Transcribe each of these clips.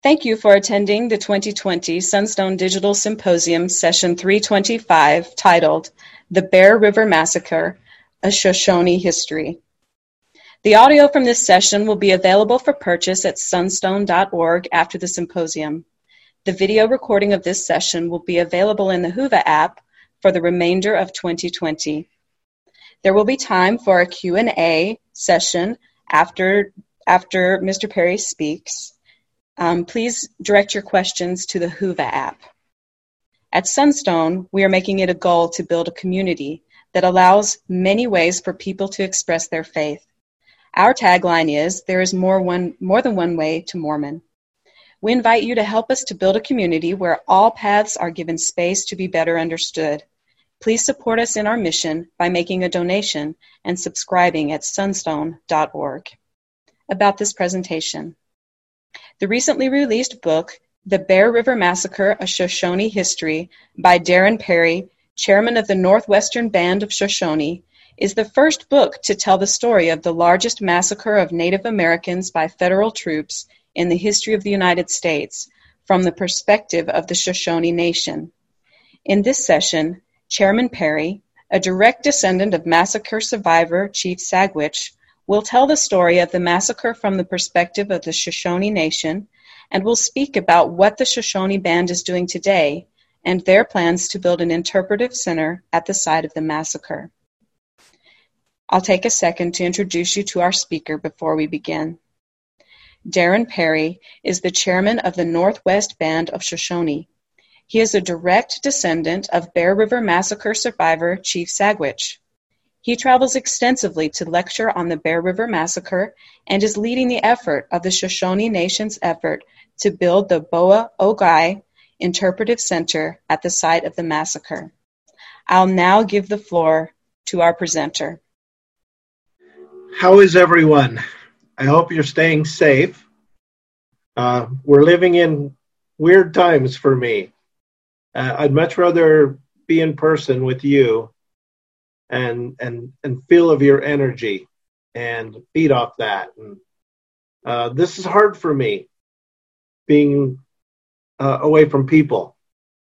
Thank you for attending the 2020 Sunstone Digital Symposium Session 325 titled The Bear River Massacre, A Shoshone History. The audio from this session will be available for purchase at sunstone.org after the symposium. The video recording of this session will be available in the Whova app for the remainder of 2020. There will be time for a Q&A session after Mr. Perry speaks. Please direct your questions to the Whova app. At Sunstone, we are making it a goal to build a community that allows many ways for people to express their faith. Our tagline is, there is more than one way to Mormon. We invite you to help us to build a community where all paths are given space to be better understood. Please support us in our mission by making a donation and subscribing at sunstone.org. About this presentation. The recently released book, The Bear River Massacre, A Shoshone History, by Darren Perry, chairman of the Northwestern Band of Shoshone, is the first book to tell the story of the largest massacre of Native Americans by federal troops in the history of the United States, from the perspective of the Shoshone Nation. In this session, Chairman Perry, a direct descendant of massacre survivor Chief Sagwitch, will tell the story of the massacre from the perspective of the Shoshone Nation and will speak about what the Shoshone Band is doing today and their plans to build an interpretive center at the site of the massacre. I'll take a second to introduce you to our speaker before we begin. Darren Perry is the chairman of the Northwest Band of Shoshone. He is a direct descendant of Bear River Massacre survivor Chief Sagwitch. He travels extensively to lecture on the Bear River Massacre and is leading the effort of the Shoshone Nation's effort to build the Boa Ogai Interpretive Center at the site of the massacre. I'll now give the floor to our presenter. How is everyone? I hope you're staying safe. We're living in weird times for me. I'd much rather be in person with you and feel of your energy and feed off that. And this is hard for me, being away from people.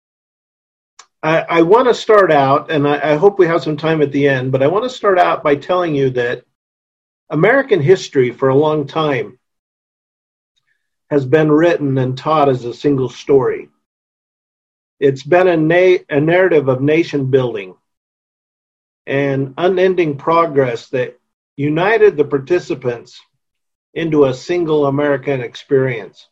I want to start out, and I hope we have some time at the end, but I want to start out by telling you that American history for a long time has been written and taught as a single story. It's been a narrative of nation building and unending progress that united the participants into a single American experience.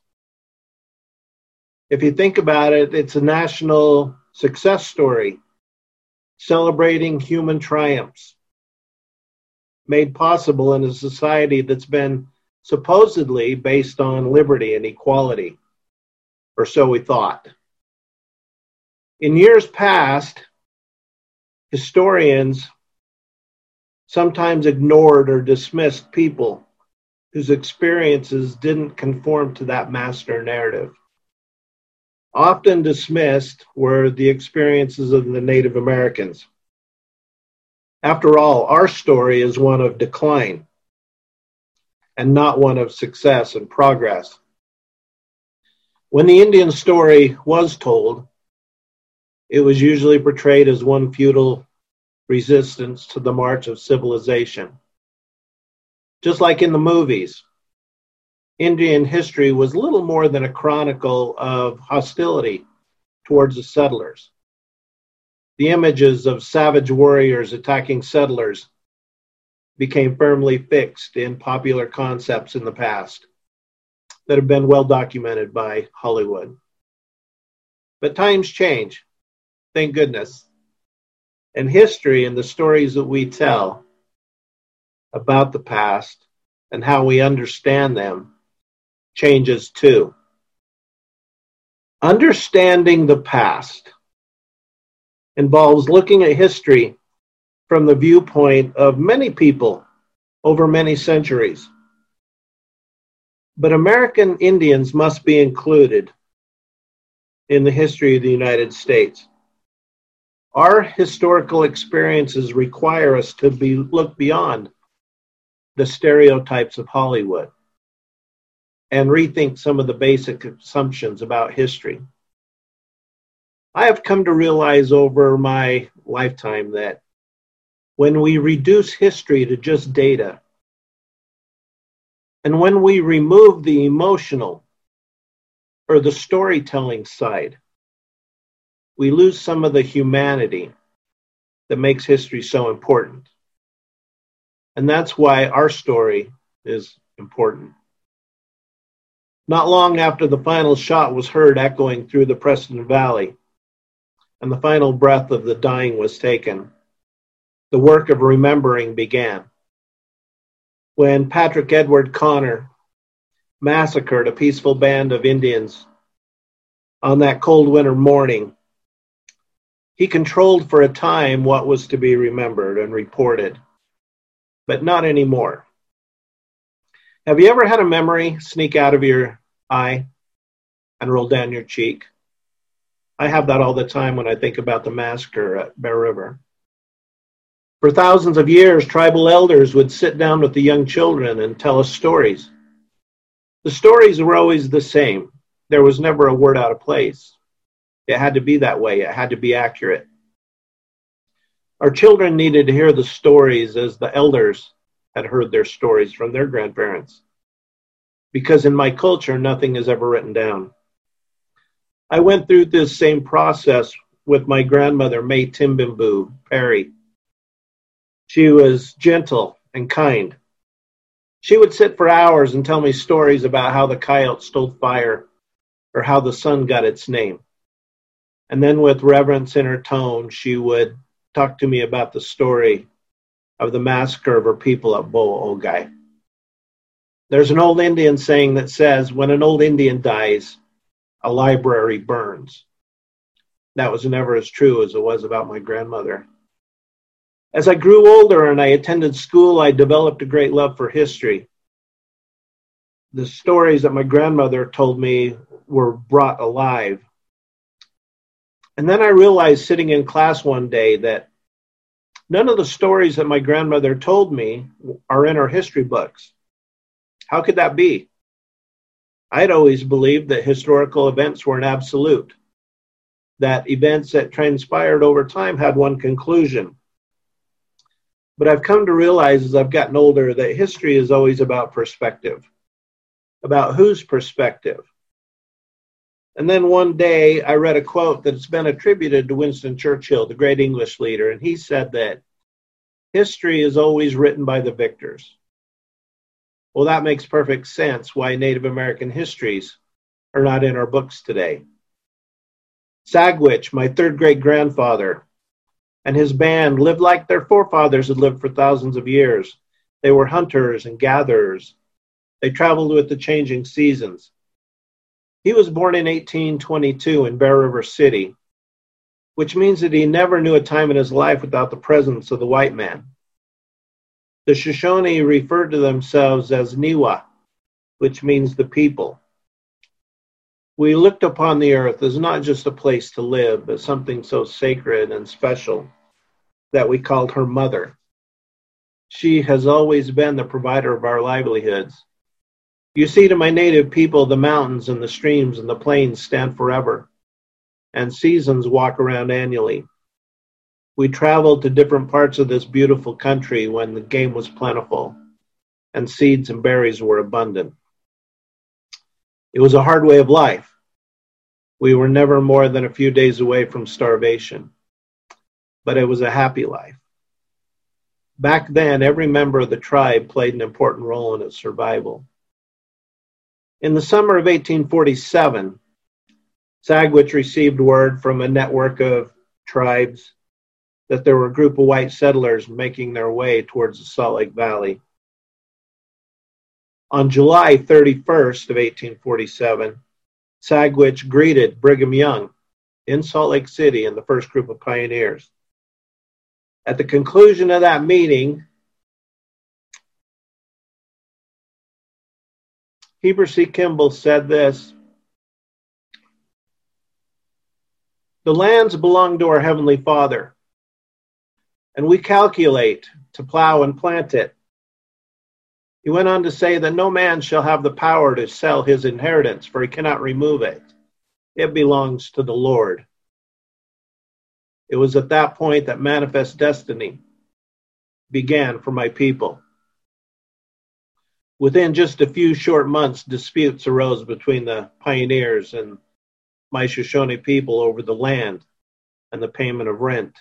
If you think about it, it's a national success story celebrating human triumphs made possible in a society that's been supposedly based on liberty and equality, or so we thought. In years past, historians sometimes ignored or dismissed people whose experiences didn't conform to that master narrative. Often dismissed were the experiences of the Native Americans. After all, our story is one of decline and not one of success and progress. When the Indian story was told, it was usually portrayed as one futile resistance to the march of civilization. Just like in the movies, Indian history was little more than a chronicle of hostility towards the settlers. The images of savage warriors attacking settlers became firmly fixed in popular concepts in the past that have been well documented by Hollywood. But times change. Thank goodness. And history and the stories that we tell about the past and how we understand them changes too. Understanding the past involves looking at history from the viewpoint of many people over many centuries. But American Indians must be included in the history of the United States. Our historical experiences require us to look beyond the stereotypes of Hollywood. and rethink some of the basic assumptions about history. I have come to realize over my lifetime that when we reduce history to just data, and when we remove the emotional or the storytelling side, we lose some of the humanity that makes history so important. And that's why our story is important. Not long after the final shot was heard echoing through the Preston Valley, and the final breath of the dying was taken, the work of remembering began. When Patrick Edward Connor massacred a peaceful band of Indians on that cold winter morning, he controlled for a time what was to be remembered and reported, but not anymore. Have you ever had a memory sneak out of your eye and roll down your cheek? I have that all the time when I think about the massacre at Bear River. For thousands of years, tribal elders would sit down with the young children and tell us stories. The stories were always the same. There was never a word out of place. It had to be that way. It had to be accurate. Our children needed to hear the stories as the elders had heard their stories from their grandparents. Because in my culture, nothing is ever written down. I went through this same process with my grandmother, May Timbimbu Perry. She was gentle and kind. She would sit for hours and tell me stories about how the coyote stole fire or how the sun got its name. And then with reverence in her tone, she would talk to me about the story of the massacre of her people at Bo-Ogai. There's an old Indian saying that says, when an old Indian dies, a library burns. That was never as true as it was about my grandmother. As I grew older and I attended school, I developed a great love for history. The stories that my grandmother told me were brought alive. And then I realized sitting in class one day that none of the stories that my grandmother told me are in our history books. How could that be? I'd always believed that historical events were an absolute, that events that transpired over time had one conclusion. But I've come to realize as I've gotten older that history is always about perspective, about whose perspective. And then one day I read a quote that's been attributed to Winston Churchill, the great English leader, and he said that history is always written by the victors. Well, that makes perfect sense why Native American histories are not in our books today. Sagwitch, my third great-grandfather, and his band lived like their forefathers had lived for thousands of years. They were hunters and gatherers. They traveled with the changing seasons. He was born in 1822 in Bear River City, which means that he never knew a time in his life without the presence of the white man. The Shoshone referred to themselves as Niwa, which means the people. We looked upon the earth as not just a place to live, but something so sacred and special that we called her mother. She has always been the provider of our livelihoods. You see, to my native people, the mountains and the streams and the plains stand forever, and seasons walk around annually. We traveled to different parts of this beautiful country when the game was plentiful and seeds and berries were abundant. It was a hard way of life. We were never more than a few days away from starvation, but it was a happy life. Back then, every member of the tribe played an important role in its survival. In the summer of 1847, Sagwitch received word from a network of tribes that there were a group of white settlers making their way towards the Salt Lake Valley. On July 31st of 1847, Sagwitch greeted Brigham Young in Salt Lake City and the first group of pioneers. At the conclusion of that meeting, Heber C. Kimball said this: "The lands belong to our Heavenly Father, and we calculate to plow and plant it. He went on to say that no man shall have the power to sell his inheritance, for he cannot remove it. It belongs to the Lord. It was at that point that manifest destiny began for my people. Within just a few short months, disputes arose between the pioneers and my Shoshone people over the land and the payment of rent.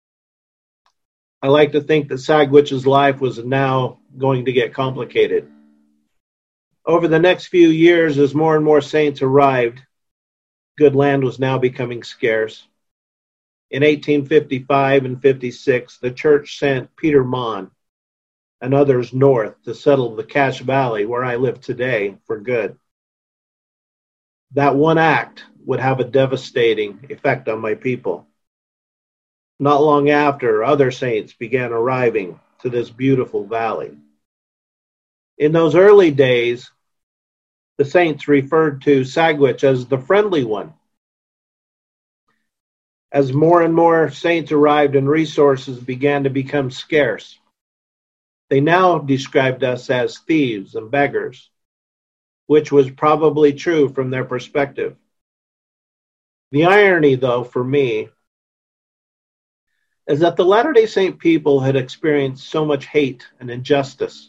I like to think that Sagwich's life was now going to get complicated. Over the next few years, as more and more saints arrived, good land was now becoming scarce. In 1855 and 56, the church sent Peter Mon and others north to settle the Cache Valley, where I live today, for good. That one act would have a devastating effect on my people. Not long after, other saints began arriving to this beautiful valley. In those early days, the saints referred to Sagwich as the friendly one. As more and more saints arrived and resources began to become scarce, they now described us as thieves and beggars, which was probably true from their perspective. The irony, though, for me, is that the Latter-day Saint people had experienced so much hate and injustice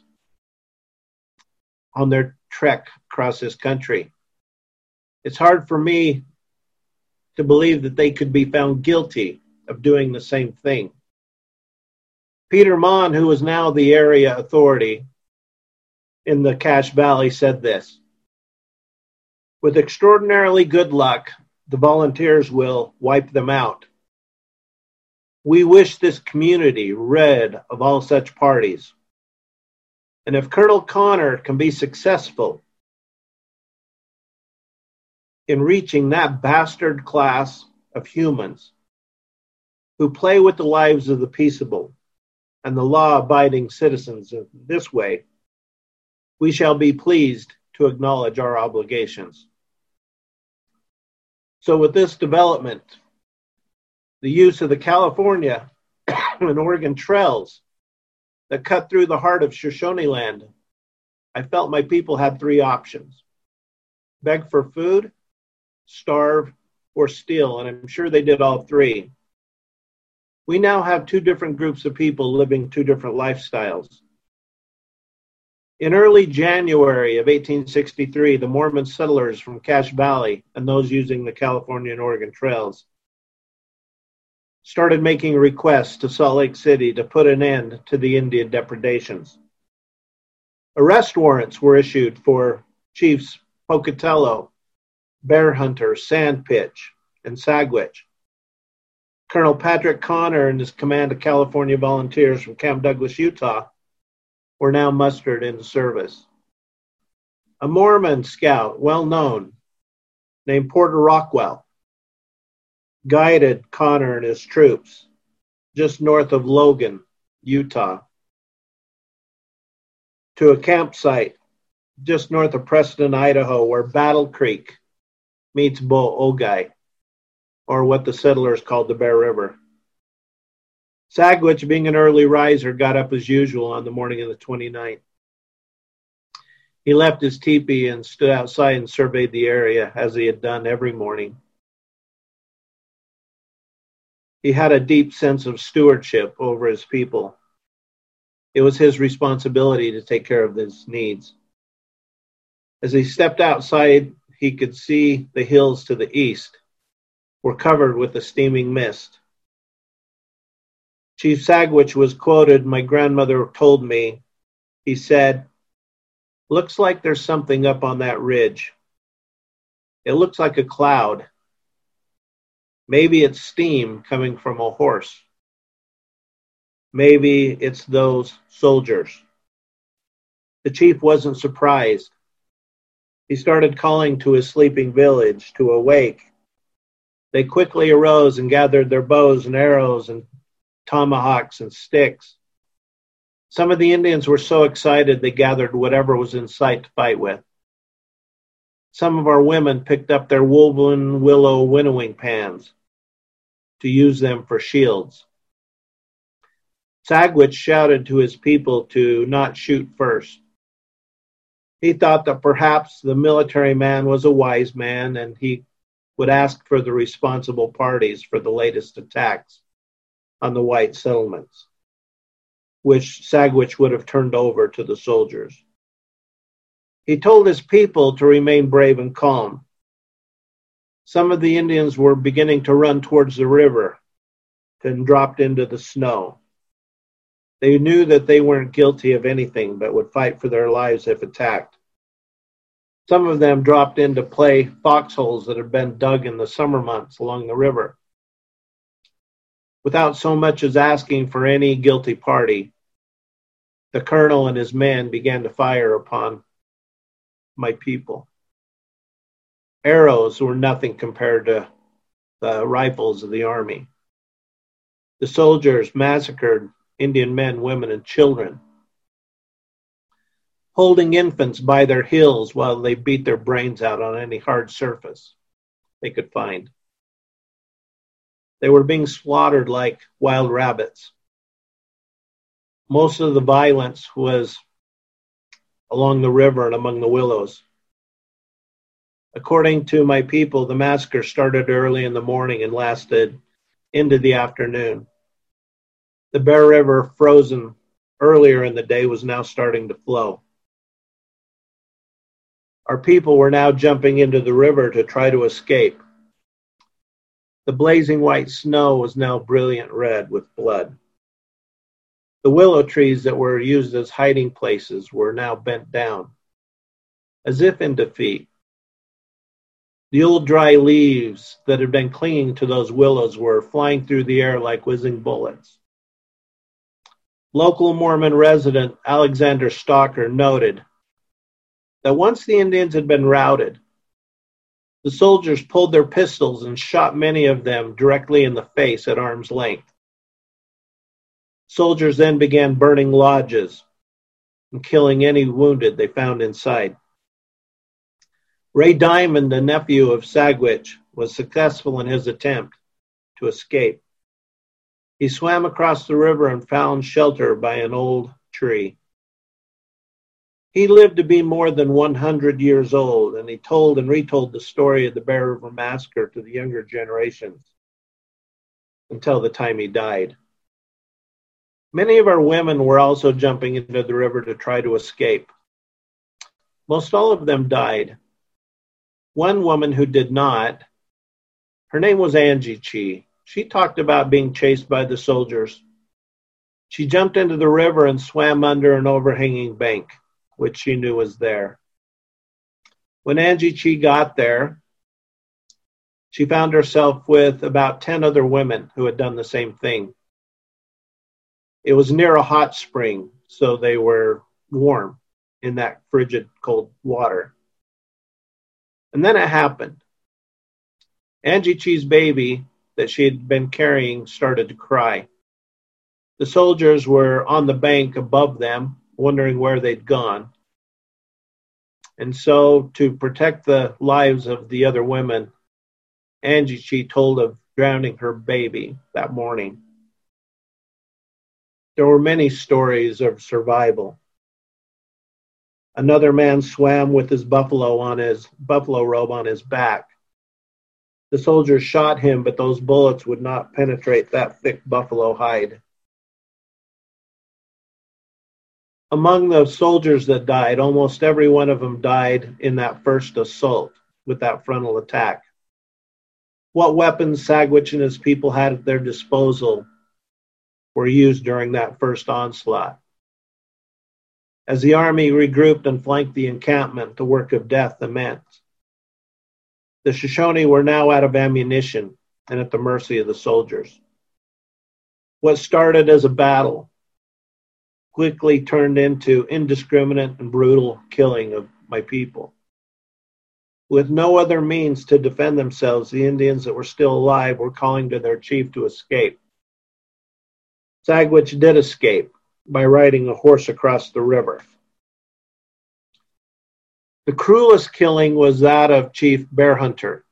on their trek across this country. It's hard for me to believe that they could be found guilty of doing the same thing. Peter Mon, who is now the area authority in the Cache Valley, said this: "With extraordinarily good luck, the volunteers will wipe them out. We wish this community rid of all such parties. And if Colonel Connor can be successful in reaching that bastard class of humans who play with the lives of the peaceable and the law-abiding citizens in this way, we shall be pleased to acknowledge our obligations." So with this development, the use of the California and Oregon trails that cut through the heart of Shoshone land, I felt my people had three options: beg for food, starve, or steal, and I'm sure they did all three. We now have two different groups of people living two different lifestyles. In early January of 1863, the Mormon settlers from Cache Valley and those using the California and Oregon trails started making requests to Salt Lake City to put an end to the Indian depredations. Arrest warrants were issued for Chiefs Pocatello, Bear Hunter, Sandpitch, and Sagwich. Colonel Patrick Connor and his command of California volunteers from Camp Douglas, Utah, were now mustered into service. A Mormon scout, well known, named Porter Rockwell, guided Connor and his troops just north of Logan, Utah, to a campsite just north of Preston, Idaho, where Battle Creek meets Bo-Ogai, or what the settlers called the Bear River. Sagwich, being an early riser, got up as usual on the morning of the 29th. He left his teepee and stood outside and surveyed the area as he had done every morning. He had a deep sense of stewardship over his people. It was his responsibility to take care of his needs. As he stepped outside, he could see the hills to the east were covered with a steaming mist. Chief Sagwich was quoted, my grandmother told me, he said, "Looks like there's something up on that ridge. It looks like a cloud. Maybe it's steam coming from a horse. Maybe it's those soldiers." The chief wasn't surprised. He started calling to his sleeping village to awake. They quickly arose and gathered their bows and arrows and tomahawks and sticks. Some of the Indians were so excited they gathered whatever was in sight to fight with. Some of our women picked up their woven willow winnowing pans to use them for shields. Sagwich shouted to his people to not shoot first, He thought that perhaps the military man was a wise man and he would ask for the responsible parties for the latest attacks on the white settlements, which Sagwitch would have turned over to the soldiers. He told his people to remain brave and calm. Some of the Indians were beginning to run towards the river and dropped into the snow. They knew that they weren't guilty of anything but would fight for their lives if attacked. Some of them dropped in to play foxholes that had been dug in the summer months along the river. Without so much as asking for any guilty party, the colonel and his men began to fire upon my people. Arrows were nothing compared to the rifles of the army. The soldiers massacred Indian men, women, and children, holding infants by their heels while they beat their brains out on any hard surface they could find. They were being slaughtered like wild rabbits. Most of the violence was along the river and among the willows. According to my people, the massacre started early in the morning and lasted into the afternoon. The Bear River, frozen earlier in the day, was now starting to flow. Our people were now jumping into the river to try to escape. The blazing white snow was now brilliant red with blood. The willow trees that were used as hiding places were now bent down, as if in defeat. The old dry leaves that had been clinging to those willows were flying through the air like whizzing bullets. Local Mormon resident Alexander Stalker noted that once the Indians had been routed, the soldiers pulled their pistols and shot many of them directly in the face at arm's length. Soldiers then began burning lodges and killing any wounded they found inside. Ray Diamond, the nephew of Sagwitch, was successful in his attempt to escape. He swam across the river and found shelter by an old tree. He lived to be more than 100 years old, and he told and retold the story of the Bear River Massacre to the younger generations until the time he died. Many of our women were also jumping into the river to try to escape. Most all of them died. One woman who did not, her name was Angie Chi. She talked about being chased by the soldiers. She jumped into the river and swam under an overhanging bank, which she knew was there. When Angie Chi got there, she found herself with about 10 other women who had done the same thing. It was near a hot spring, so they were warm in that frigid, cold water. And then it happened. Angie Chi's baby that she had been carrying started to cry. The soldiers were on the bank above them, wondering where they'd gone. And so, to protect the lives of the other women, Angie Chi told of drowning her baby that morning. There were many stories of survival. Another man swam with his buffalo robe on his back. The soldiers shot him, but those bullets would not penetrate that thick buffalo hide. Among the soldiers that died, almost every one of them died in that first assault with that frontal attack. What weapons Sagwitch and his people had at their disposal were used during that first onslaught. As the army regrouped and flanked the encampment, the work of death commenced. The Shoshone were now out of ammunition and at the mercy of the soldiers. What started as a battle quickly turned into indiscriminate and brutal killing of my people. With no other means to defend themselves, the Indians that were still alive were calling to their chief to escape. Sagwitch did escape by riding a horse across the river. The cruelest killing was that of Chief Bear Hunter.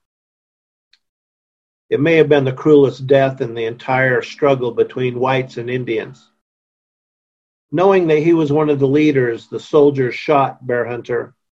It may have been the cruelest death in the entire struggle between whites and Indians. Knowing that he was one of the leaders, the soldiers shot Bear Hunter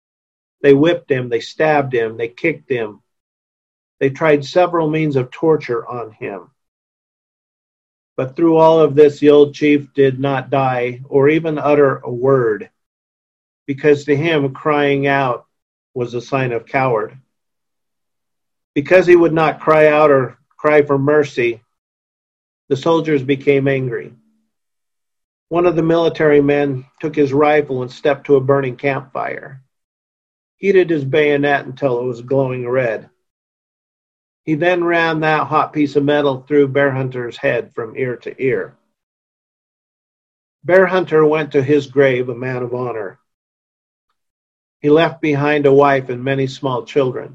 They whipped him, they stabbed him, they kicked him. They tried several means of torture on him. But through all of this, the old chief did not die or even utter a word, because to him, crying out was a sign of coward. Because he would not cry out or cry for mercy, the soldiers became angry. One of the military men took his rifle and stepped to a burning campfire, heated his bayonet until it was glowing red. He then ran that hot piece of metal through Bear Hunter's head from ear to ear. Bear Hunter went to his grave a man of honor. He left behind a wife and many small children.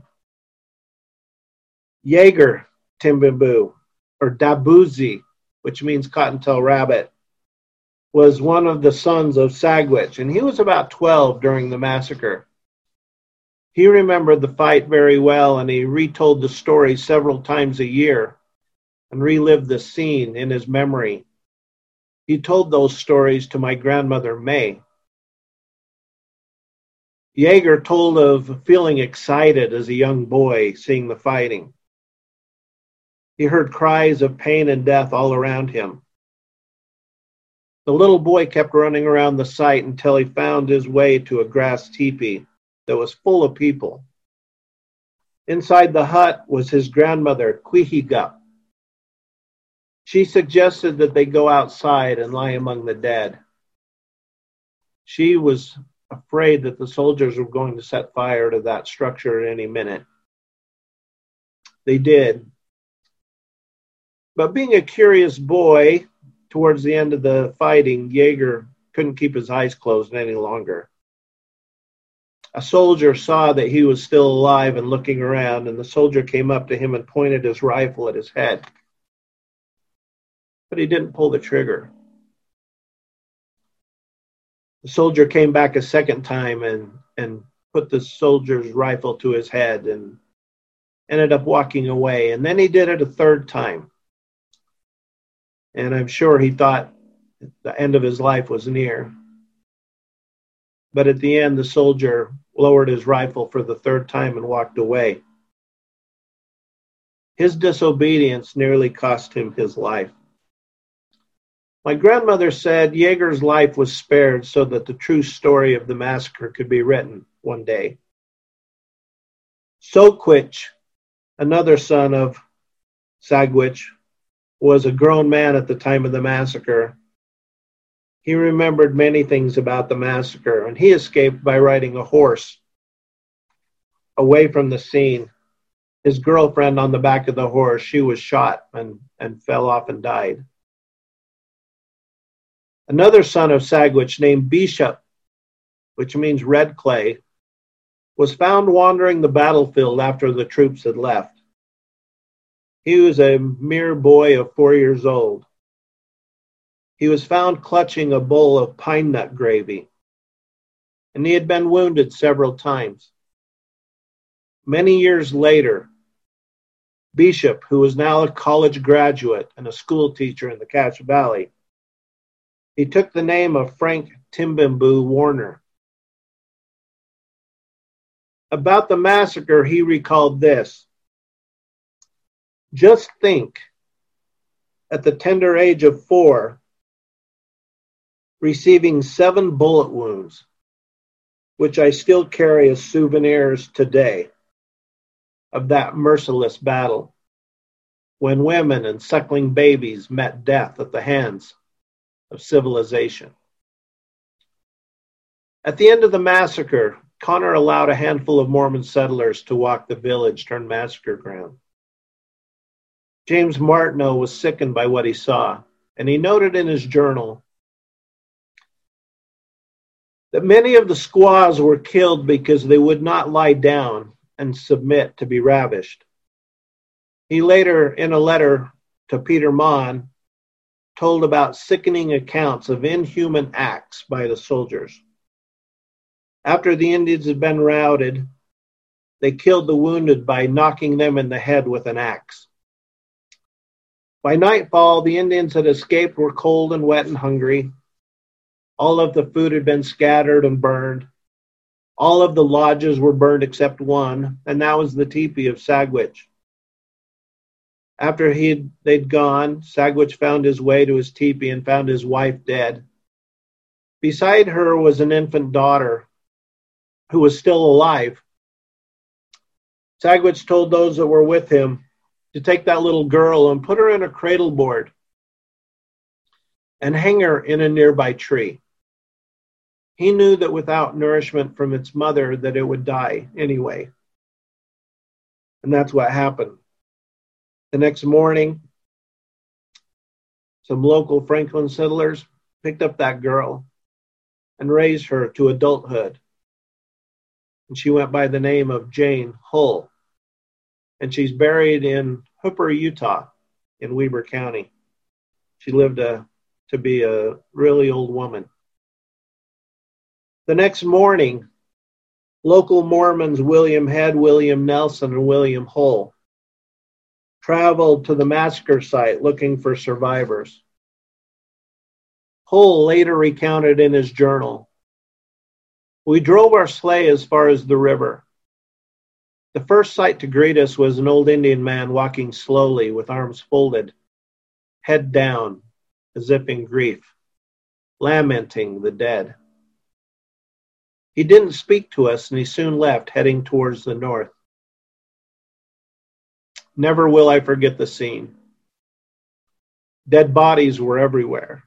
Jaeger Timbimbu, or Dabuzi, which means cottontail rabbit, was one of the sons of Sagwitch, and he was about 12 during the massacre. He remembered the fight very well, and he retold the story several times a year and relived the scene in his memory. He told those stories to my grandmother, May. Jaeger told of feeling excited as a young boy seeing the fighting. He heard cries of pain and death all around him. The little boy kept running around the site until he found his way to a grass teepee that was full of people. Inside the hut was his grandmother, Quihiga. She suggested that they go outside and lie among the dead. She was afraid that the soldiers were going to set fire to that structure at any minute. They did. But being a curious boy, towards the end of the fighting, Jaeger couldn't keep his eyes closed any longer. A soldier saw that he was still alive and looking around, and the soldier came up to him and pointed his rifle at his head. But he didn't pull the trigger. The soldier came back a second time and put the soldier's rifle to his head and ended up walking away. And then he did it a third time. And I'm sure he thought the end of his life was near. But at the end, the soldier lowered his rifle for the third time and walked away. His disobedience nearly cost him his life. My grandmother said Jaeger's life was spared so that the true story of the massacre could be written one day. Sokwich, another son of Sagwitch, was a grown man at the time of the massacre. He remembered many things about the massacre, and he escaped by riding a horse away from the scene. His girlfriend on the back of the horse, she was shot and fell off and died. Another son of Sagwitch named Bishop, which means red clay, was found wandering the battlefield after the troops had left. He was a mere boy of 4 years old. He was found clutching a bowl of pine nut gravy, and he had been wounded several times. Many years later, Bishop, who was now a college graduate and a school teacher in the Cache Valley, he took the name of Frank Timbimbu Warner. About the massacre, he recalled this: "Just think, at the tender age of 4, receiving 7 bullet wounds, which I still carry as souvenirs today of that merciless battle, when women and suckling babies met death at the hands of civilization." At the end of the massacre, Connor allowed a handful of Mormon settlers to walk the village turned massacre ground. James Martineau was sickened by what he saw, and he noted in his journal that many of the squaws were killed because they would not lie down and submit to be ravished. He later, in a letter to Peter Mon, told about sickening accounts of inhuman acts by the soldiers. After the Indians had been routed, they killed the wounded by knocking them in the head with an axe. By nightfall, the Indians had escaped were cold and wet and hungry. All of the food had been scattered and burned. All of the lodges were burned except one, and that was the teepee of Sagwitch. After they'd gone, Sagwitch found his way to his teepee and found his wife dead. Beside her was an infant daughter who was still alive. Sagwitch told those that were with him to take that little girl and put her in a cradle board and hang her in a nearby tree. He knew that without nourishment from its mother that it would die anyway. And that's what happened. The next morning, some local Franklin settlers picked up that girl and raised her to adulthood. And she went by the name of Jane Hull. And she's buried in Hooper, Utah, in Weber County. She lived to be a really old woman. The next morning, local Mormons William Head, William Nelson, and William Hull traveled to the massacre site looking for survivors. Hull later recounted in his journal, "We drove our sleigh as far as the river. The first sight to greet us was an old Indian man walking slowly with arms folded, head down, as if in grief, lamenting the dead. He didn't speak to us, and he soon left, heading towards the north. Never will I forget the scene. Dead bodies were everywhere.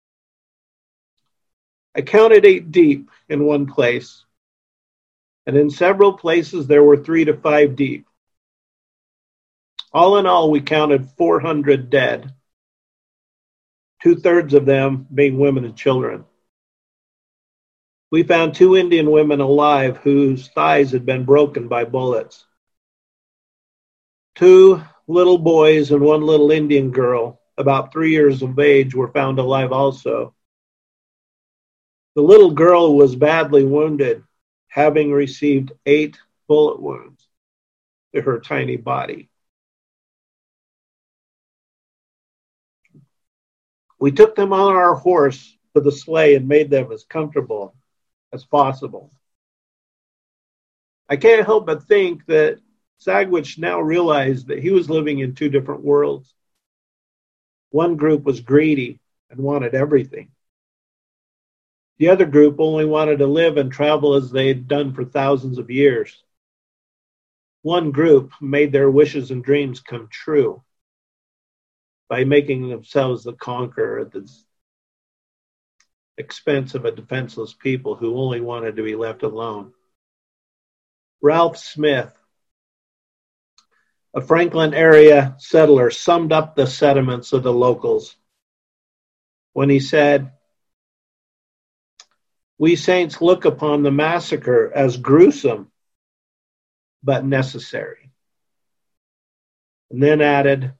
I counted 8 deep in one place, and in several places there were 3 to 5 deep. All in all, we counted 400 dead, 2/3 of them being women and children. We found 2 Indian women alive whose thighs had been broken by bullets. 2 little boys and 1 little Indian girl, about 3 years of age, were found alive also. The little girl was badly wounded, having received 8 bullet wounds to her tiny body. We took them on our horse to the sleigh and made them as comfortable as possible. I can't help but think that Sagwitch now realized that he was living in 2 different worlds. One group was greedy and wanted everything. The other group only wanted to live and travel as they had done for thousands of years. One group made their wishes and dreams come true by making themselves the conqueror at the expense of a defenseless people who only wanted to be left alone. Ralph Smith, a Franklin area settler, summed up the sentiments of the locals when he said, "We saints look upon the massacre as gruesome, but necessary." And then added,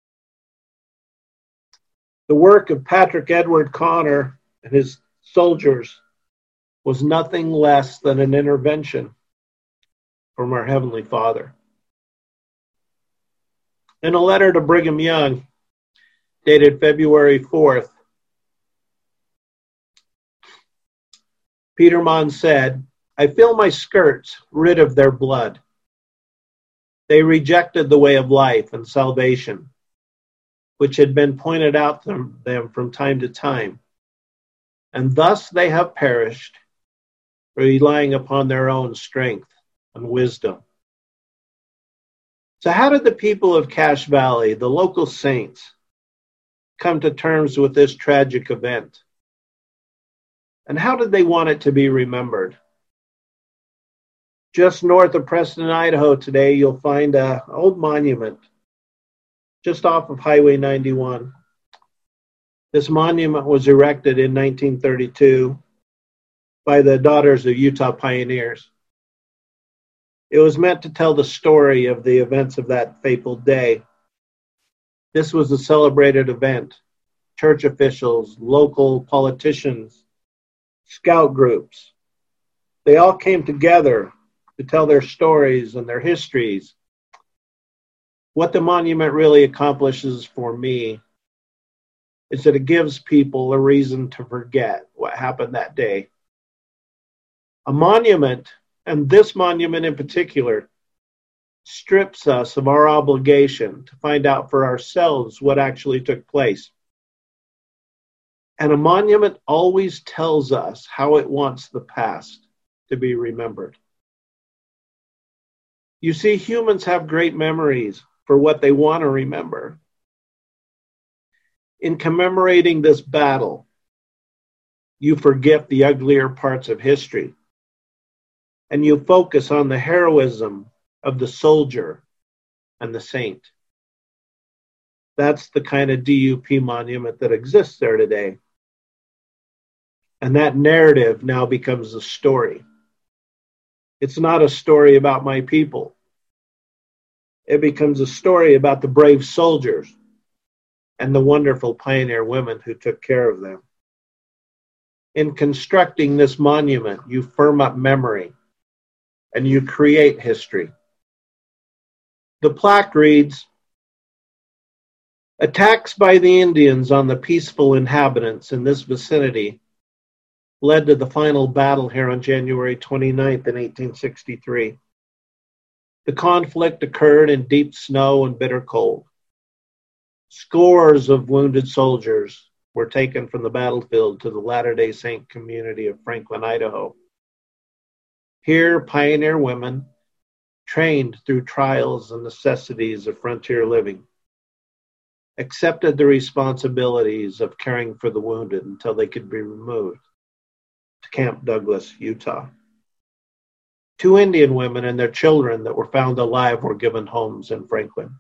"The work of Patrick Edward Connor and his soldiers was nothing less than an intervention from our Heavenly Father." In a letter to Brigham Young, dated February 4th, Peterman said, "I feel my skirts rid of their blood. They rejected the way of life and salvation, which had been pointed out to them from time to time, and thus they have perished, relying upon their own strength and wisdom." So how did the people of Cache Valley, the local saints, come to terms with this tragic event? And how did they want it to be remembered? Just north of Preston, Idaho today, you'll find an old monument just off of Highway 91. This monument was erected in 1932 by the Daughters of Utah Pioneers. It was meant to tell the story of the events of that fateful day. This was a celebrated event. Church officials, local politicians, scout groups, they all came together to tell their stories and their histories. What the monument really accomplishes for me is that it gives people a reason to forget what happened that day. A monument, and this monument in particular, strips us of our obligation to find out for ourselves what actually took place. And a monument always tells us how it wants the past to be remembered. You see, humans have great memories for what they want to remember. In commemorating this battle, you forget the uglier parts of history, and you focus on the heroism of the soldier and the saint. That's the kind of DUP monument that exists there today. And that narrative now becomes a story. It's not a story about my people. It becomes a story about the brave soldiers and the wonderful pioneer women who took care of them. In constructing this monument, you firm up memory and you create history. The plaque reads, "Attacks by the Indians on the peaceful inhabitants in this vicinity led to the final battle here on January 29th in 1863. The conflict occurred in deep snow and bitter cold. Scores of wounded soldiers were taken from the battlefield to the Latter-day Saint community of Franklin, Idaho. Here, pioneer women, trained through trials and necessities of frontier living, accepted the responsibilities of caring for the wounded until they could be removed to Camp Douglas, Utah. 2 Indian women and their children that were found alive were given homes in Franklin."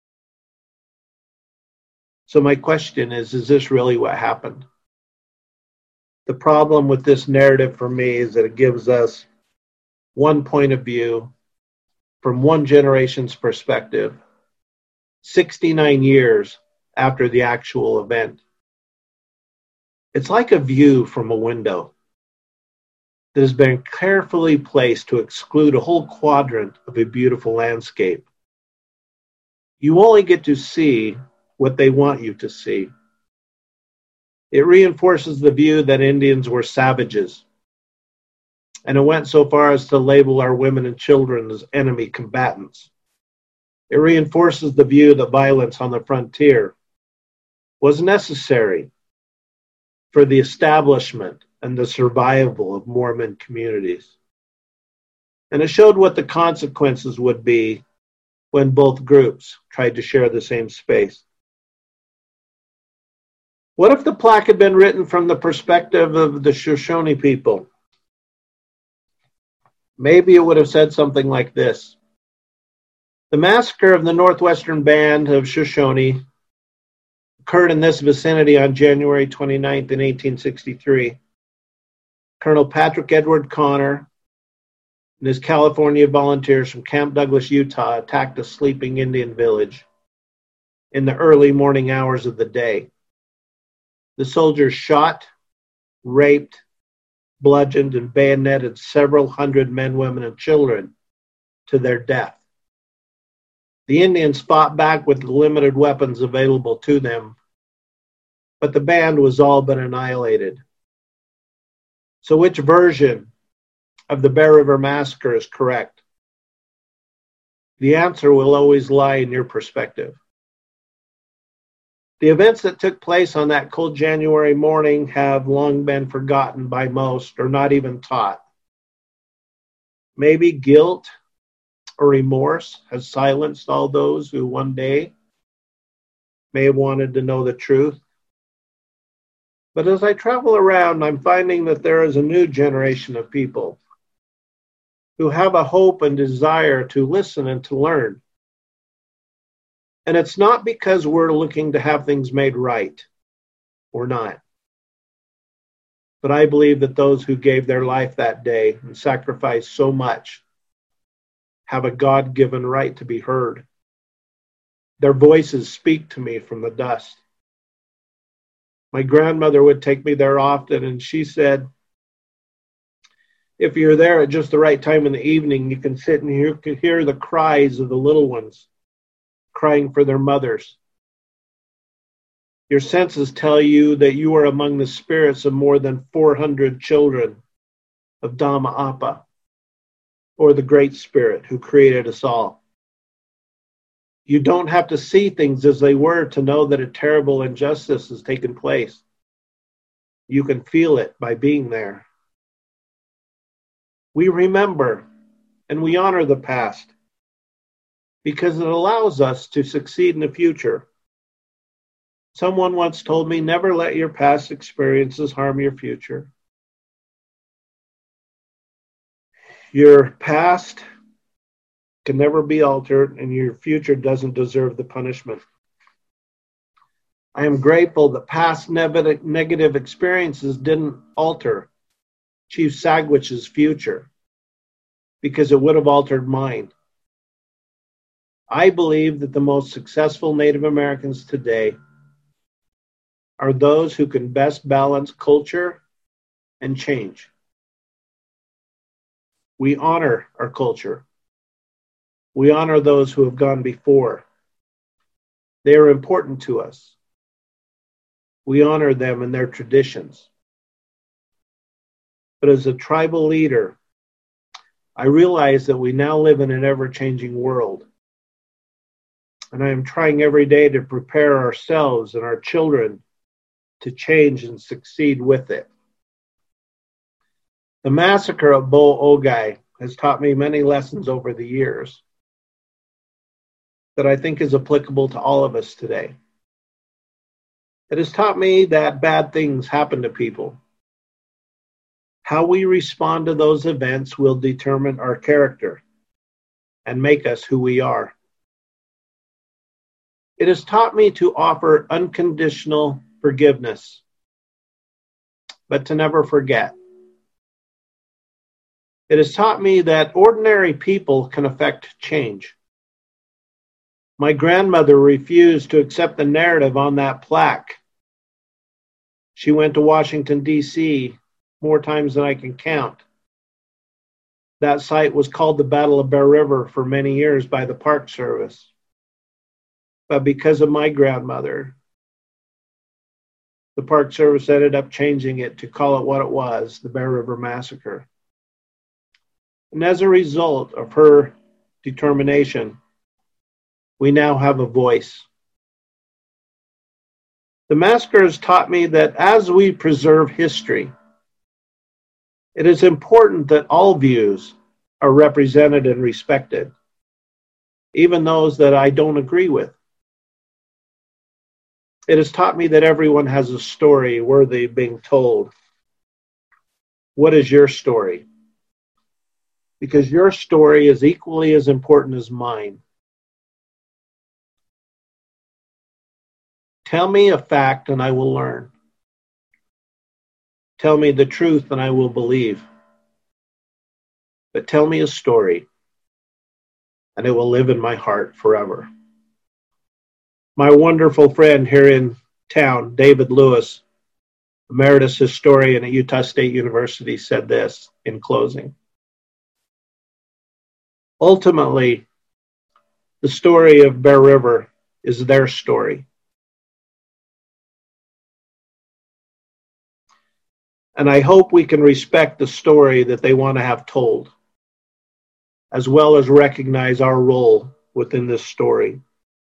So my question is this really what happened? The problem with this narrative for me is that it gives us one point of view from one generation's perspective, 69 years after the actual event. It's like a view from a window that has been carefully placed to exclude a whole quadrant of a beautiful landscape. You only get to see what they want you to see. It reinforces the view that Indians were savages, and it went so far as to label our women and children as enemy combatants. It reinforces the view that violence on the frontier was necessary for the establishment and the survival of Mormon communities. And it showed what the consequences would be when both groups tried to share the same space. What if the plaque had been written from the perspective of the Shoshone people? Maybe it would have said something like this: "The massacre of the Northwestern Band of Shoshone occurred in this vicinity on January 29th in 1863. Colonel Patrick Edward Connor and his California volunteers from Camp Douglas, Utah, attacked a sleeping Indian village in the early morning hours of the day. The soldiers shot, raped, bludgeoned, and bayoneted several hundred men, women, and children to their death. The Indians fought back with the limited weapons available to them, but the band was all but annihilated." So which version of the Bear River Massacre is correct? The answer will always lie in your perspective. The events that took place on that cold January morning have long been forgotten by most, or not even taught. Maybe guilt or remorse has silenced all those who one day may have wanted to know the truth. But as I travel around, I'm finding that there is a new generation of people who have a hope and desire to listen and to learn. And it's not because we're looking to have things made right. We're not. But I believe that those who gave their life that day and sacrificed so much have a God-given right to be heard. Their voices speak to me from the dust. My grandmother would take me there often, and she said, if you're there at just the right time in the evening, you can sit and hear the cries of the little ones crying for their mothers. Your senses tell you that you are among the spirits of more than 400 children of Dhamma Appa, or the Great Spirit who created us all. You don't have to see things as they were to know that a terrible injustice has taken place. You can feel it by being there. We remember and we honor the past because it allows us to succeed in the future. Someone once told me, never let your past experiences harm your future. Your past can never be altered, and your future doesn't deserve the punishment. I am grateful that past negative experiences didn't alter Chief Sagwich's future, because it would have altered mine. I believe that the most successful Native Americans today are those who can best balance culture and change. We honor our culture. We honor those who have gone before. They are important to us. We honor them and their traditions. But as a tribal leader, I realize that we now live in an ever-changing world. And I am trying every day to prepare ourselves and our children to change and succeed with it. The massacre of Bo Ogai has taught me many lessons over the years that I think is applicable to all of us today. It has taught me that bad things happen to people. How we respond to those events will determine our character and make us who we are. It has taught me to offer unconditional forgiveness, but to never forget. It has taught me that ordinary people can affect change. My grandmother refused to accept the narrative on that plaque. She went to Washington, D.C. more times than I can count. That site was called the Battle of Bear River for many years by the Park Service. But because of my grandmother, the Park Service ended up changing it to call it what it was, the Bear River Massacre. And as a result of her determination, we now have a voice. The massacre has taught me that as we preserve history, it is important that all views are represented and respected, even those that I don't agree with. It has taught me that everyone has a story worthy of being told. What is your story? Because your story is equally as important as mine. Tell me a fact and I will learn. Tell me the truth and I will believe. But tell me a story and it will live in my heart forever. My wonderful friend here in town, David Lewis, emeritus historian at Utah State University, said this in closing. Ultimately, the story of Bear River is their story. And I hope we can respect the story that they want to have told, as well as recognize our role within this story.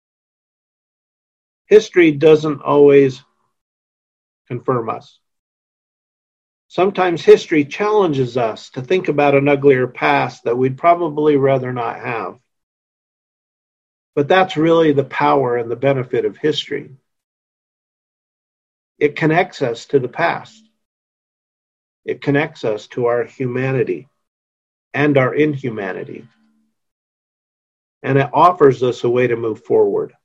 History doesn't always confirm us. Sometimes history challenges us to think about an uglier past that we'd probably rather not have. But that's really the power and the benefit of history. It connects us to the past. It connects us to our humanity and our inhumanity. And it offers us a way to move forward,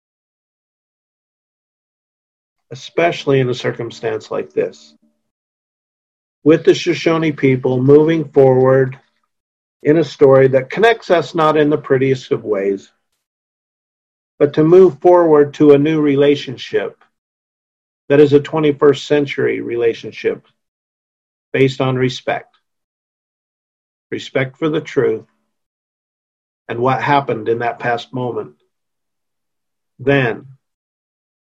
especially in a circumstance like this. With the Shoshone people moving forward in a story that connects us not in the prettiest of ways, but to move forward to a new relationship that is a 21st century relationship based on respect. Respect for the truth and what happened in that past moment. Then,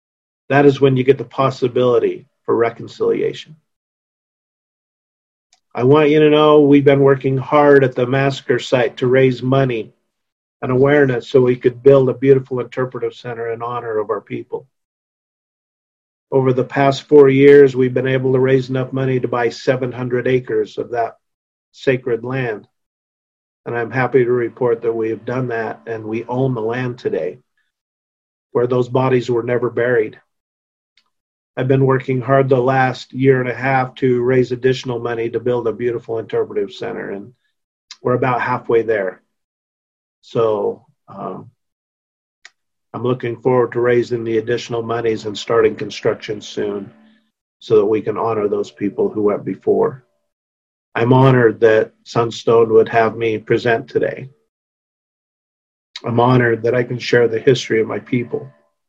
that is when you get the possibility for reconciliation. I want you to know we've been working hard at the massacre site to raise money and awareness so we could build a beautiful interpretive center in honor of our people. Over the past 4 years, we've been able to raise enough money to buy 700 acres of that sacred land. And I'm happy to report that we have done that, and we own the land today where those bodies were never buried. I've been working hard the last year and a half to raise additional money to build a beautiful interpretive center, and we're about halfway there. So I'm looking forward to raising the additional monies and starting construction soon so that we can honor those people who went before. I'm honored that Sunstone would have me present today. I'm honored that I can share the history of my people.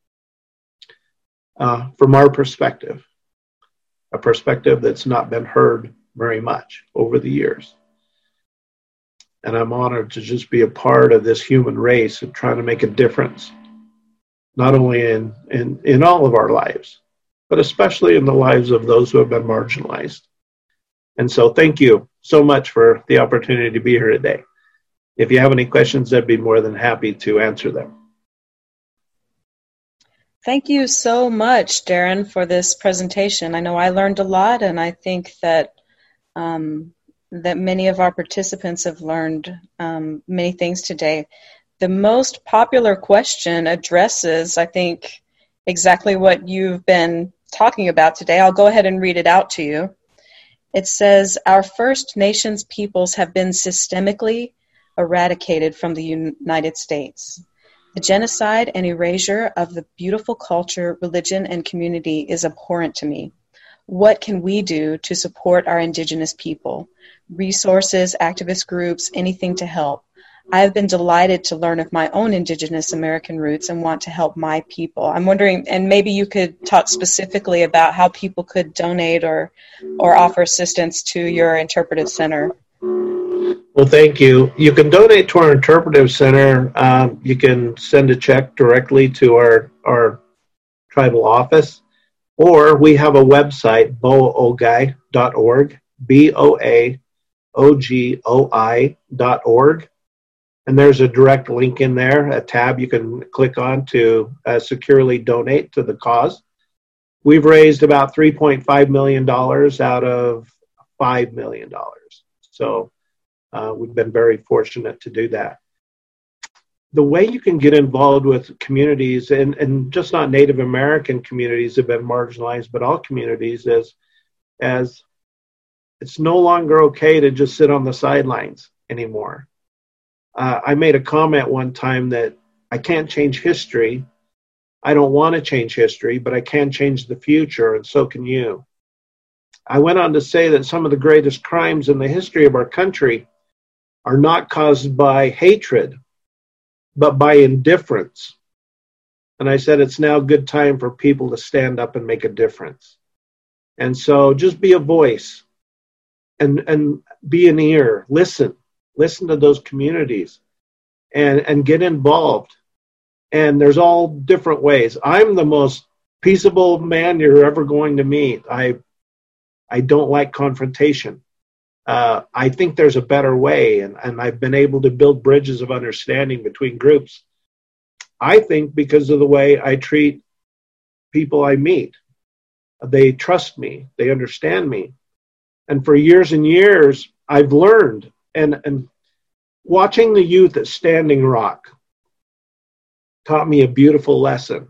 From our perspective, a perspective that's not been heard very much over the years. And I'm honored to just be a part of this human race of trying to make a difference, not only in all of our lives, but especially in the lives of those who have been marginalized. And so thank you so much for the opportunity to be here today. If you have any questions, I'd be more than happy to answer them. Thank you so much, Darren, for this presentation. I know I learned a lot, and I think that that many of our participants have learned many things today. The most popular question addresses, I think, exactly what you've been talking about today. I'll go ahead and read it out to you. It says, our First Nations peoples have been systemically eradicated from the United States. The genocide and erasure of the beautiful culture, religion, and community is abhorrent to me. What can we do to support our Indigenous people? Resources, activist groups, anything to help. I have been delighted to learn of my own Indigenous American roots and want to help my people. I'm wondering, and maybe you could talk specifically about how people could donate or offer assistance to your interpretive center. Well, thank you. You can donate to our interpretive center. You can send a check directly to our tribal office, or we have a website, boaogoi.org, boaogoi.org. And there's a direct link in there, a tab you can click on to securely donate to the cause. We've raised about $3.5 million out of $5 million. So we've been very fortunate to do that. The way you can get involved with communities, and just not Native American communities have been marginalized, but all communities, is as it's no longer okay to just sit on the sidelines anymore. I made a comment one time that I can't change history. I don't want to change history, but I can change the future, and so can you. I went on to say that some of the greatest crimes in the history of our country are not caused by hatred, but by indifference. And I said it's now a good time for people to stand up and make a difference. And so just be a voice and be an ear. Listen to those communities and get involved. And there's all different ways. I'm the most peaceable man you're ever going to meet. I don't like confrontation. I think there's a better way, and I've been able to build bridges of understanding between groups. I think because of the way I treat people I meet. They trust me. They understand me. And for years and years, I've learned. And watching the youth at Standing Rock taught me a beautiful lesson.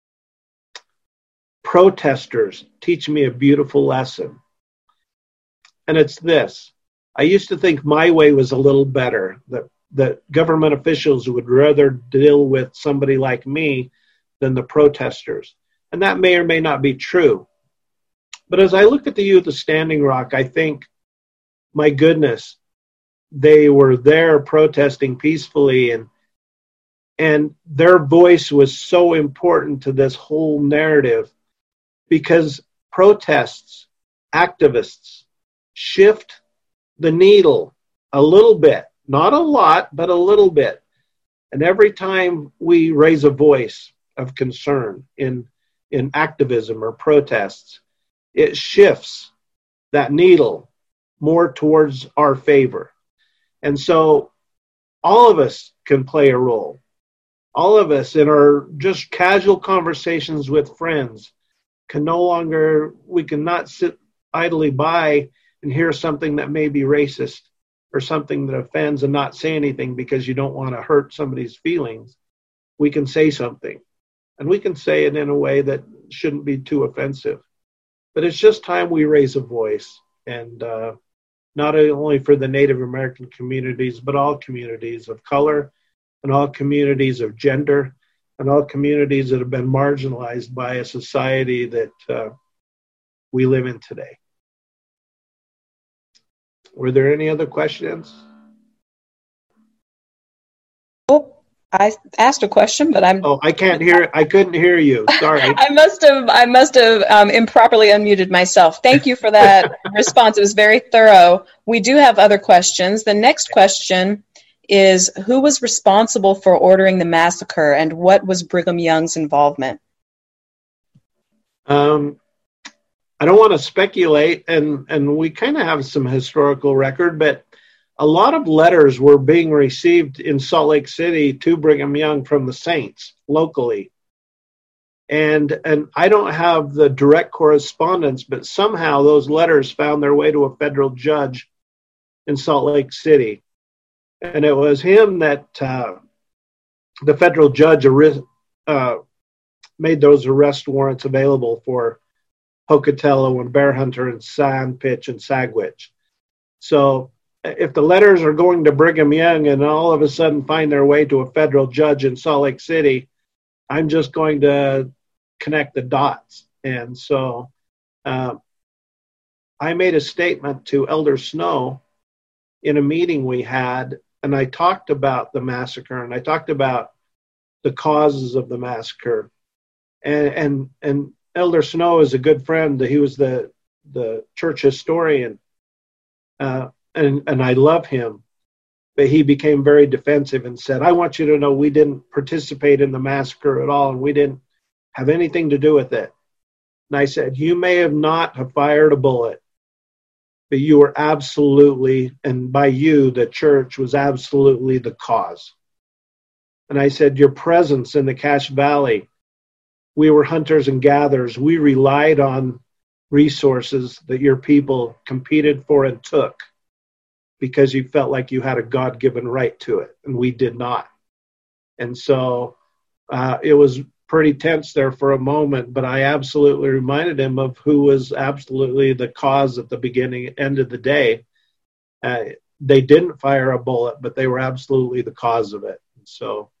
Protesters teach me a beautiful lesson. And it's this. I used to think my way was a little better, that government officials would rather deal with somebody like me than the protesters. And that may or may not be true. But as I look at the youth of Standing Rock, I think, my goodness, they were there protesting peacefully, and their voice was so important to this whole narrative, because protests, activists, shift the needle a little bit, not a lot, but a little bit. And every time we raise a voice of concern in activism or protests, it shifts that needle more towards our favor. And so all of us can play a role. All of us in our just casual conversations with friends we cannot sit idly by and hear something that may be racist or something that offends and not say anything because you don't want to hurt somebody's feelings. We can say something, and we can say it in a way that shouldn't be too offensive. But it's just time we raise a voice, and not only for the Native American communities, but all communities of color and all communities of gender and all communities that have been marginalized by a society that we live in today. Were there any other questions? Oh, I asked a question, but I can't hear. I couldn't hear you. Sorry. I must have improperly unmuted myself. Thank you for that response. It was very thorough. We do have other questions. The next question is, who was responsible for ordering the massacre, and what was Brigham Young's involvement? I don't want to speculate, and we kind of have some historical record, but a lot of letters were being received in Salt Lake City to Brigham Young from the saints locally. And I don't have the direct correspondence, but somehow those letters found their way to a federal judge in Salt Lake City. And it was him that the federal judge made those arrest warrants available for Pocatello and Bear Hunter and Sandpitch and Sagwitch. So if the letters are going to Brigham Young and all of a sudden find their way to a federal judge in Salt Lake City, I'm just going to connect the dots. And so I made a statement to Elder Snow in a meeting we had, and I talked about the massacre, and I talked about the causes of the massacre. And Elder Snow is a good friend. He was the church historian, and I love him. But he became very defensive and said, I want you to know we didn't participate in the massacre at all, and we didn't have anything to do with it. And I said, you may have not have fired a bullet, but you were absolutely, and by you, the church was absolutely the cause. And I said, your presence in the Cache Valley, we were hunters and gatherers. We relied on resources that your people competed for and took because you felt like you had a God-given right to it, and we did not. And so it was pretty tense there for a moment, but I absolutely reminded him of who was absolutely the cause at the beginning, end of the day. They didn't fire a bullet, but they were absolutely the cause of it. So,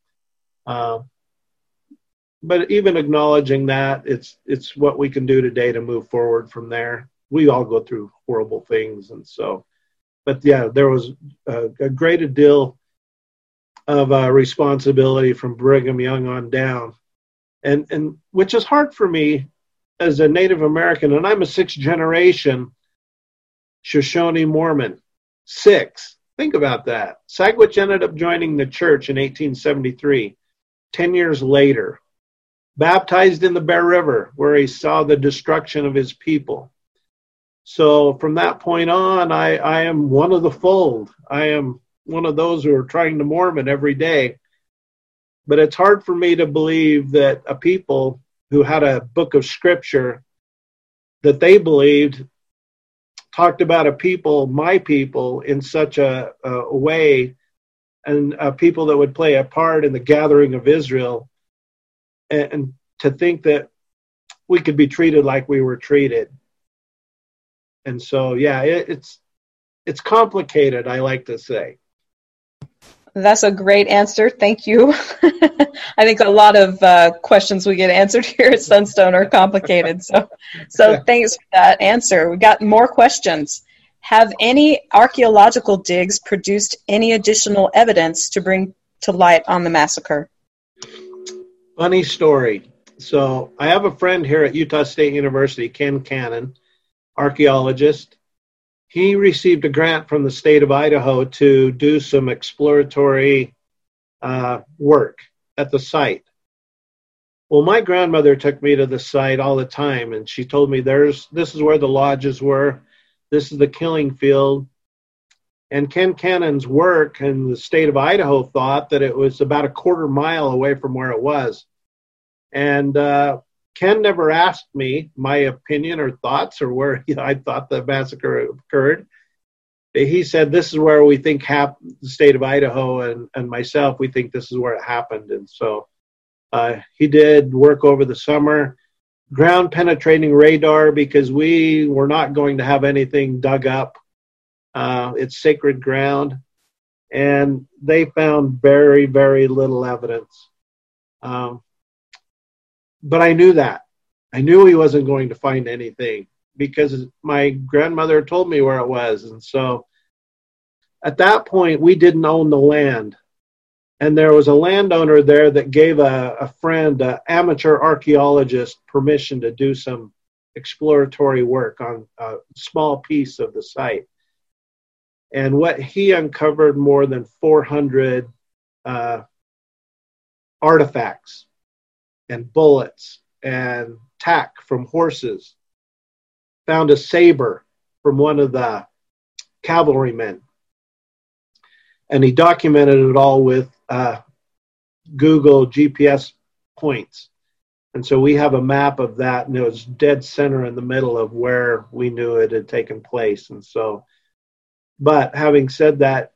but even acknowledging that, it's what we can do today to move forward from there. We all go through horrible things, and so, but yeah, there was a great deal of responsibility from Brigham Young on down. And which is hard for me as a Native American, and I'm a sixth generation Shoshone Mormon. 6. Think about that. Sagwitch ended up joining the church in 1873, 10 years later, baptized in the Bear River, where he saw the destruction of his people. So from that point on, I am one of the fold. I am one of those who are trying to Mormon every day. But it's hard for me to believe that a people who had a book of scripture that they believed talked about a people, my people, in such a way, and a people that would play a part in the gathering of Israel, and to think that we could be treated like we were treated. And so, yeah, it's complicated, I like to say. That's a great answer. Thank you. I think a lot of questions we get answered here at Sunstone are complicated. So thanks for that answer. We got more questions. Have any archaeological digs produced any additional evidence to bring to light on the massacre? Funny story. So I have a friend here at Utah State University, Ken Cannon, archaeologist. He received a grant from the state of Idaho to do some exploratory work at the site. Well, my grandmother took me to the site all the time, and she told me this is where the lodges were. This is the killing field. And Ken Cannon's work in the state of Idaho thought that it was about a quarter mile away from where it was. And Ken never asked me my opinion or thoughts or where I thought the massacre occurred. He said, this is where we think the state of Idaho, and myself, we think this is where it happened. And so he did work over the summer, ground penetrating radar, because we were not going to have anything dug up. It's sacred ground. And they found very, very little evidence. But I knew that. I knew he wasn't going to find anything because my grandmother told me where it was. And so at that point, we didn't own the land. And there was a landowner there that gave a friend, an amateur archaeologist, permission to do some exploratory work on a small piece of the site. And what he uncovered more than 400 artifacts and bullets and tack from horses. Found a saber from one of the cavalrymen. And he documented it all with Google GPS points. And so we have a map of that, and it was dead center in the middle of where we knew it had taken place. And so, but having said that,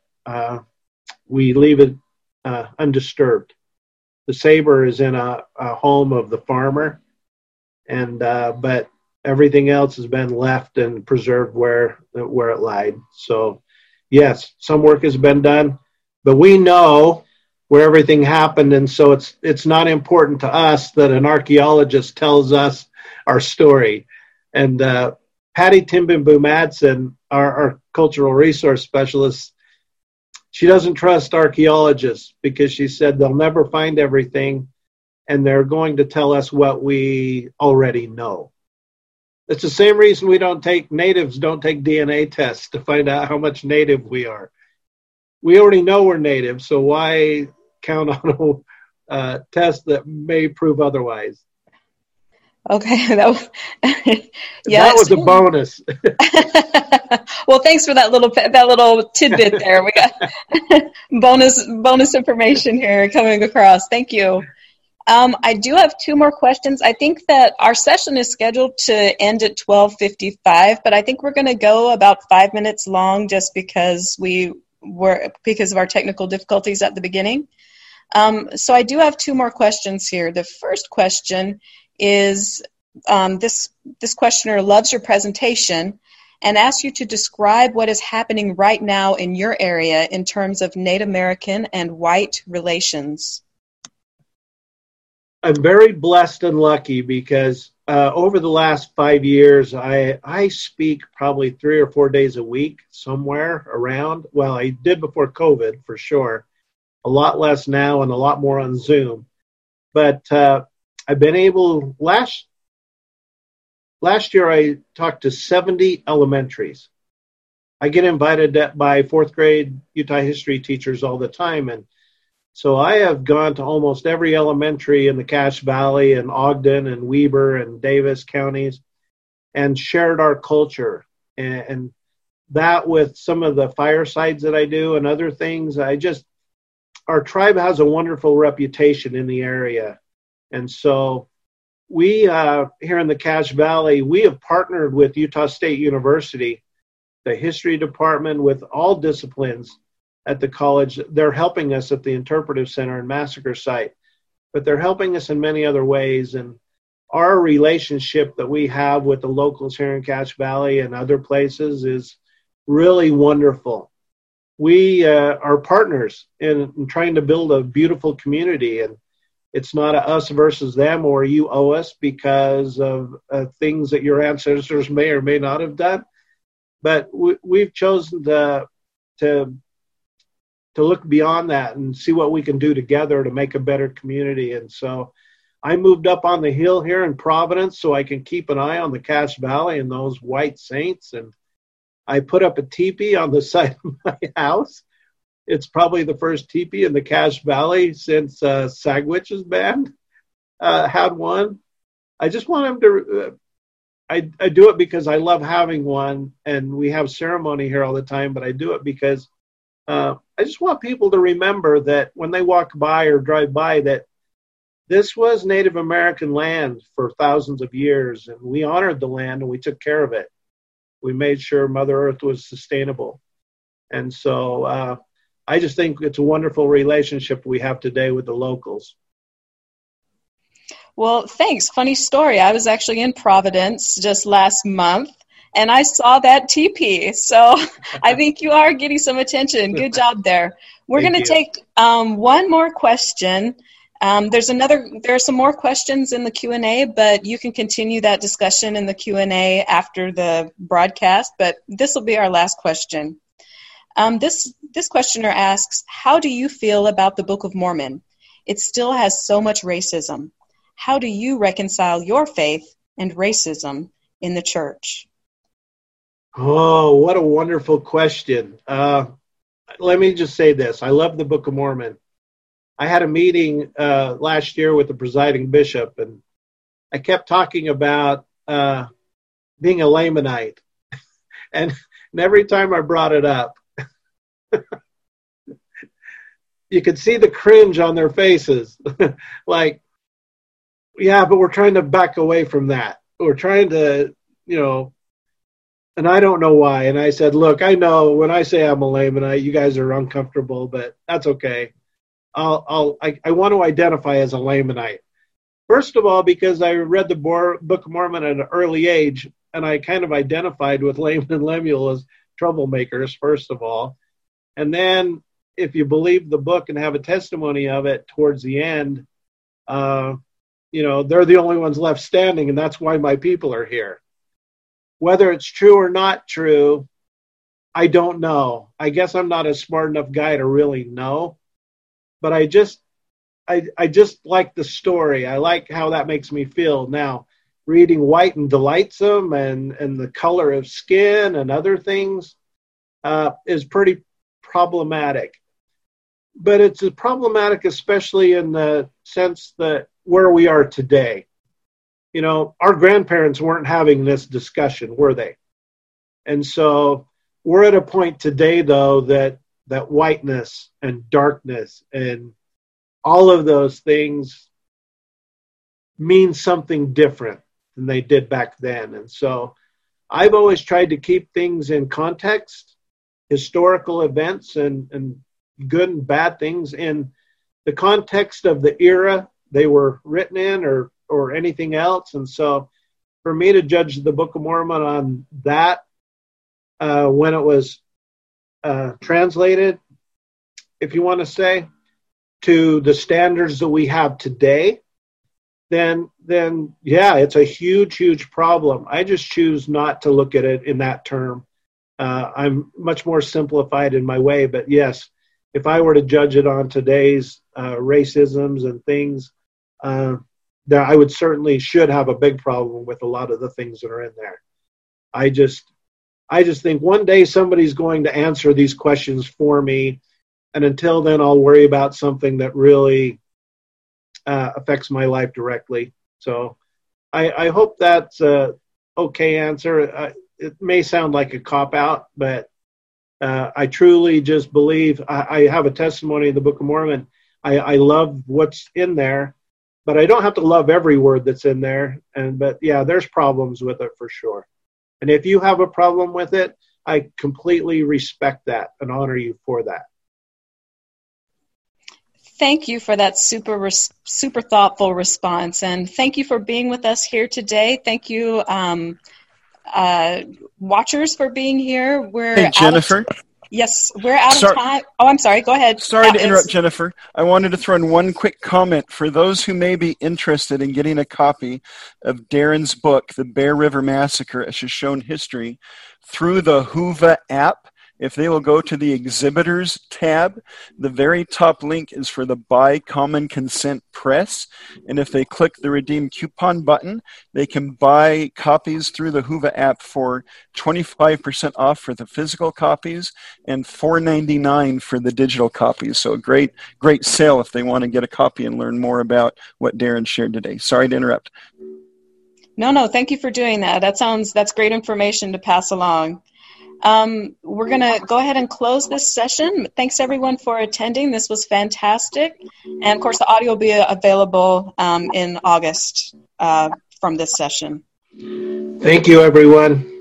we leave it undisturbed. The saber is in a home of the farmer, and but everything else has been left and preserved where it lied. So, yes, some work has been done, but we know where everything happened, and so it's not important to us that an archaeologist tells us our story. And Patty Timbimbu Madsen, our cultural resource specialist, she doesn't trust archaeologists because she said they'll never find everything and they're going to tell us what we already know. It's the same reason natives don't take DNA tests to find out how much native we are. We already know we're native, so why count on a test that may prove otherwise? Okay, that was a bonus. Well, thanks for that little tidbit there. We got bonus information here coming across. Thank you. I do have two more questions. I think that our session is scheduled to end at 12:55, but I think we're going to go about 5 minutes long just because because of our technical difficulties at the beginning. So I do have two more questions here. The first question is, this questioner loves your presentation and asks you to describe what is happening right now in your area in terms of Native American and white relations. I'm very blessed and lucky because over the last 5 years, I speak probably 3 or 4 days a week somewhere around. Well, I did before COVID for sure. A lot less now and a lot more on Zoom. But I've been able, last year I talked to 70 elementaries. I get invited by fourth grade Utah history teachers all the time. And so I have gone to almost every elementary in the Cache Valley and Ogden and Weber and Davis counties and shared our culture. And that with some of the firesides that I do and other things, our tribe has a wonderful reputation in the area. And so we, here in the Cache Valley, we have partnered with Utah State University, the history department, with all disciplines at the college. They're helping us at the Interpretive Center and Massacre Site, but they're helping us in many other ways. And our relationship that we have with the locals here in Cache Valley and other places is really wonderful. We are partners in trying to build a beautiful community, and it's not a us versus them or you owe us because of things that your ancestors may or may not have done. But we've chosen to look beyond that and see what we can do together to make a better community. And so I moved up on the hill here in Providence so I can keep an eye on the Cache Valley and those white saints. And I put up a teepee on the side of my house. It's probably the first teepee in the Cache Valley since Sagwich's band had one. I just want them to, I do it because I love having one, and we have ceremony here all the time, but I do it because I just want people to remember that when they walk by or drive by, that this was Native American land for thousands of years, and we honored the land and we took care of it. We made sure Mother Earth was sustainable. And so I just think it's a wonderful relationship we have today with the locals. Well, thanks. Funny story. I was actually in Providence just last month, and I saw that teepee. So I think you are getting some attention. Good job there. We're going to take one more question. There are some more questions in the Q&A, but you can continue that discussion in the Q&A after the broadcast. But this will be our last question. This questioner asks, how do you feel about the Book of Mormon? It still has so much racism. How do you reconcile your faith and racism in the church? Oh, what a wonderful question. Let me just say this. I love the Book of Mormon. I had a meeting last year with the presiding bishop, and I kept talking about being a Lamanite. and every time I brought it up, you could see the cringe on their faces. Like, yeah, but we're trying to back away from that. We're trying to, and I don't know why. And I said, look, I know when I say I'm a Lamanite, you guys are uncomfortable, but that's okay. I want to identify as a Lamanite. First of all, because I read the Book of Mormon at an early age, and I kind of identified with Laman and Lemuel as troublemakers, first of all. And then if you believe the book and have a testimony of it towards the end, they're the only ones left standing, and that's why my people are here. Whether it's true or not true, I don't know. I guess I'm not a smart enough guy to really know. But I just like the story. I like how that makes me feel. Now, reading White and Delightsome and the color of skin and other things is pretty problematic. But it's problematic especially in the sense that where we are today. Our grandparents weren't having this discussion, were they? And so we're at a point today, though, that whiteness and darkness and all of those things mean something different than they did back then. And so I've always tried to keep things in context, historical events and good and bad things in the context of the era they were written in or anything else. And so for me to judge the Book of Mormon on that when it was translated, if you want to say, to the standards that we have today, then yeah, it's a huge problem. I just choose not to look at it in that term. I'm much more simplified in my way, but yes, if I were to judge it on today's racisms and things, that I would certainly should have a big problem with a lot of the things that are in there. I just think one day somebody's going to answer these questions for me, and until then, I'll worry about something that really affects my life directly. So I hope that's a okay answer. It may sound like a cop-out, but I truly just believe I have a testimony in the Book of Mormon. I love what's in there, but I don't have to love every word that's in there. But yeah, there's problems with it for sure. And if you have a problem with it, I completely respect that and honor you for that. Thank you for that super thoughtful response. And thank you for being with us here today. Thank you, watchers, for being here. Hey, Jennifer. Yes, we're out of time. Oh, I'm sorry. Go ahead. Sorry to interrupt, Jennifer. I wanted to throw in one quick comment for those who may be interested in getting a copy of Darren's book, The Bear River Massacre, A Shoshone History, through the Whova app. If they will go to the Exhibitors tab, the very top link is for the Buy Common Consent Press. And if they click the Redeem Coupon button, they can buy copies through the Whova app for 25% off for the physical copies and $4.99 for the digital copies. So a great sale if they want to get a copy and learn more about what Darren shared today. Sorry to interrupt. No, thank you for doing that. That's great information to pass along. We're going to go ahead and close this session. Thanks, everyone, for attending. This was fantastic. And, of course, the audio will be available in August from this session. Thank you, everyone.